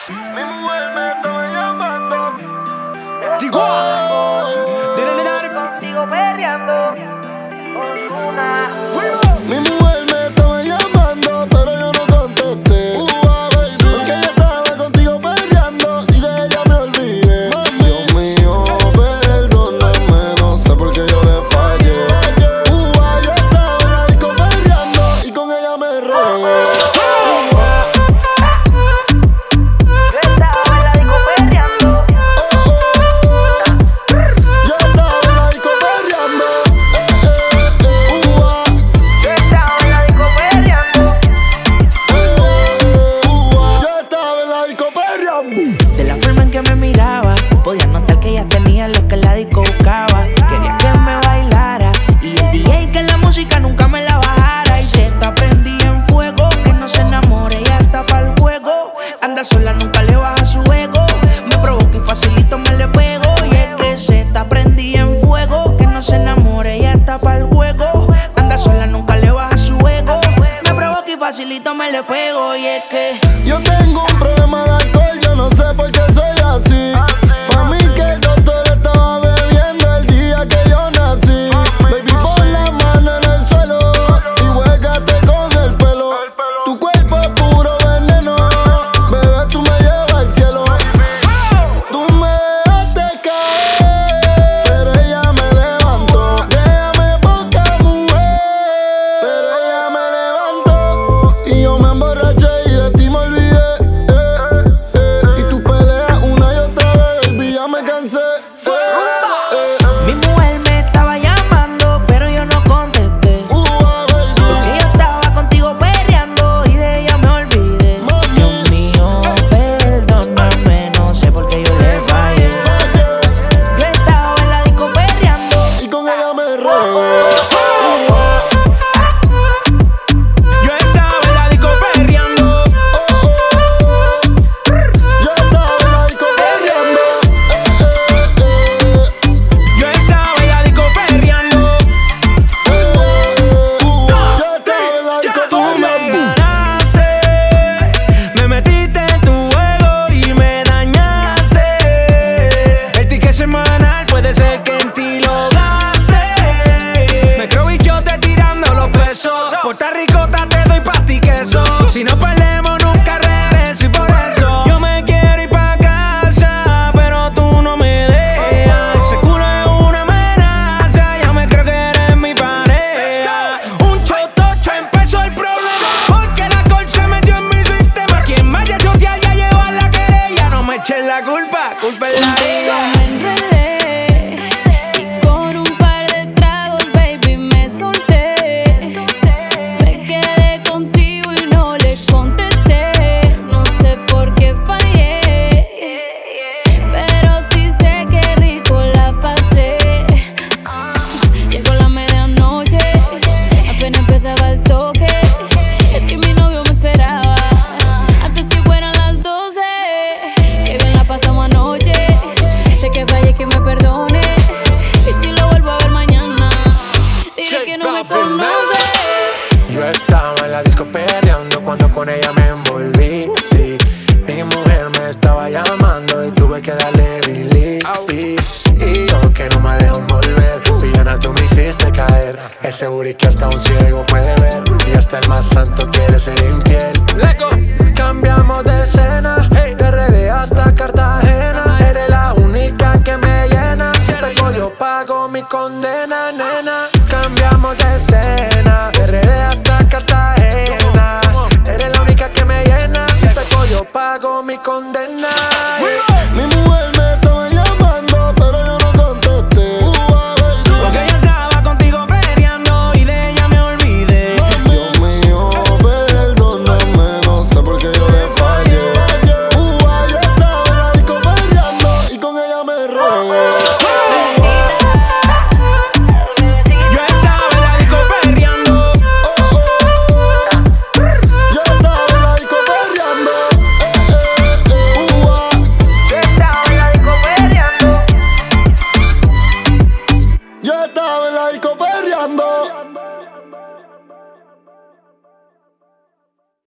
Mi mujer me estaba llamando. Digo, Contigo perreando. Ozuna. mi mujer me estaba llamando, pero yo no contesté. Porque ella estaba contigo peleando y de ella me olvidé. Dios mío, perdóname, no sé por qué yo le fallé. Yo estaba en la disco peleando y con ella me regué. De la forma en que me miraba, podía notar que ella tenía lo que la disco buscaba. Quería que me bailara y el DJ que la música nunca me la bajara. Y se está prendida en fuego, que no se enamore, ella está pa'l juego. Anda sola, nunca le baja su ego. Me provoca y facilito me le pego. Y es que se está prendida en fuego, que no se enamore, ella está pa'l juego. Anda sola, nunca le baja su ego. Me provoca y facilito me le pego. Y es que yo tengo un problema de alcohol, yo no sé por qué soy así. Pa' mí que el doctor estaba bebiendo el día que yo nací. Baby, pon la mano en el suelo y huégate con el pelo. Tu cuerpo es puro veneno, bebé, tú me llevas al cielo. Tú me dejaste caer, pero ella me levantó. Déjame poca mujer, pero ella me levantó. Y yo me emborraché y de ti me olvidé. Y tú peleas una y otra vez, baby, ya me cansé. mi mujer me estaba llamando, pero yo no contesté. Porque yo estaba contigo perreando y de ella me olvidé. Dios mío, perdóname, no sé por qué yo le fallé. Yo estaba en la disco perreando Y con ella me regué. Yo estaba en la disco perreando. Yo estaba en la disco perreando. Yo estaba en la disco perreando. Yo estaba en la disco Tú me perreando. ganaste, me metiste en tu juego y me dañaste. El ticket semanal puede ser que en ti lo gaste. Me creo bichote tirando los pesos. Puerto Ricota te doy pa' ti queso. Si no perdemos nunca regreso y por eso yo me quiero ir pa' casa, pero tú no me dejas. Ese culo es una amenaza, ya me creo que eres mi pareja. Un chotocho empezó el problema, porque la alcohol se metió en mi sistema. Quien vaya a chotear ya llegó a la querella. No me echen la culpa, culpa es la Contigo vida. me enredé y con un par de tragos, baby, me solté. Me quedé contigo y no le contesté. No sé por qué fallé, pero sí sé que rico la pasé. Llegó la medianoche, apenas empezaba el toque. Es que mi novio me esperaba antes que fueran las 12. Qué bien la pasamos anoche. Sé que fallé, que me perdone. Y si lo vuelvo a ver mañana, diré que no me conoce. Yo estaba en la disco perreando cuando con ella me envolví. Sí, mi mujer me estaba llamando y tuve que darle delete. Y yo que no me dejo envolver, villana, tú me hiciste caer. Ese booty que hasta un ciego puede ver, y hasta el más santo quiere ser infiel. Cambiamos de escena